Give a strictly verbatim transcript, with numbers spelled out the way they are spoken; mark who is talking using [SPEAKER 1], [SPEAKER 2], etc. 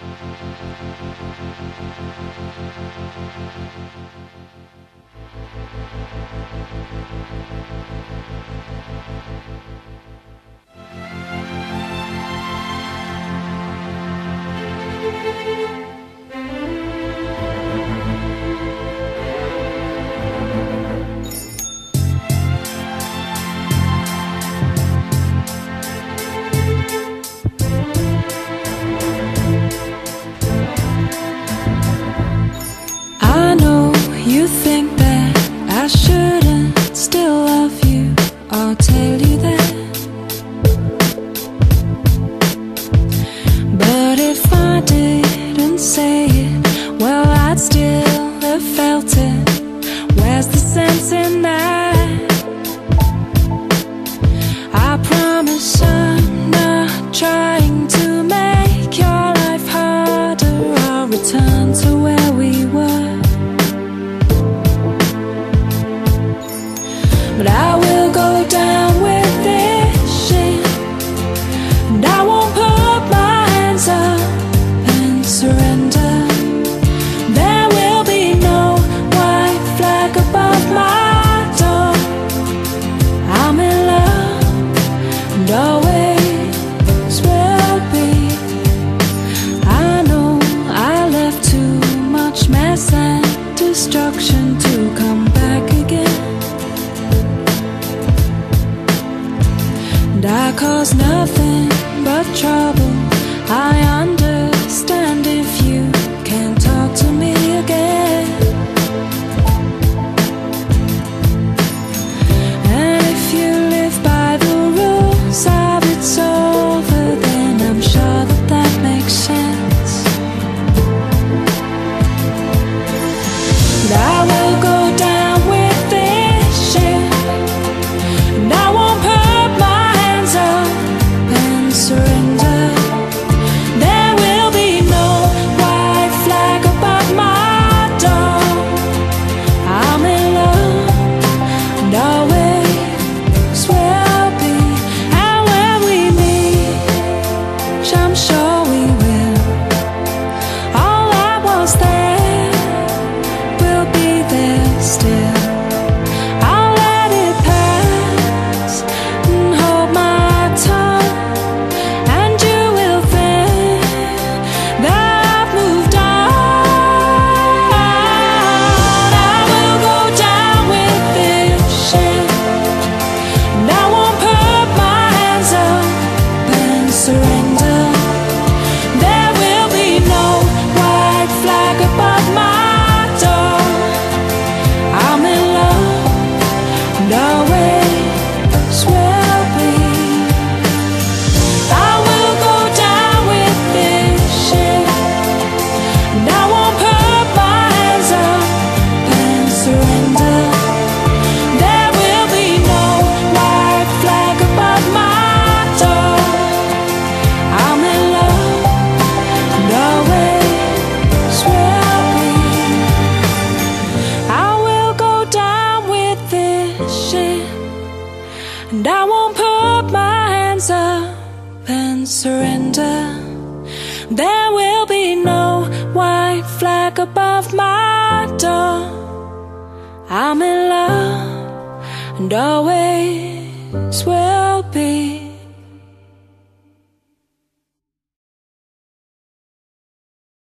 [SPEAKER 1] I know you think that I shouldn't still love you, I'll tell you that. But if I didn't say it, well, I'd still have felt it. Where's the sense in that? I promise I'm not trying to make your life harder. I'll return to where we were. But I will go down with this shit, and I won't put my hands up and surrender. There will be no white flag above my door. I'm in love and always will be. I know I left too much mess and destruction to come back again. And I cause nothing but trouble. I understand if you can't talk to me again. And if you live by the rules of it's over, then I'm sure that that makes sense. But I will go down with this shit, and I won't put my hands up and surrender. There will be no white flag above my door. I'm in love and always will be. And when we meet, which I'm sure we will, all that was there will be there still. I'll let it pass and hold my tongue, and you will think that I've moved on. I will go down with this shit, and I won't put my hands up and surrender. There will be no white flag above my door. I'm in love and always will be. I will go down with this shit, and I won't put my hands up and surrender. There will be no white flag above my door. I'm in love and always will be. I will go down with this shit, and I won't put my hands up and surrender. There will be no white flag above my door. I'm in love and always will be.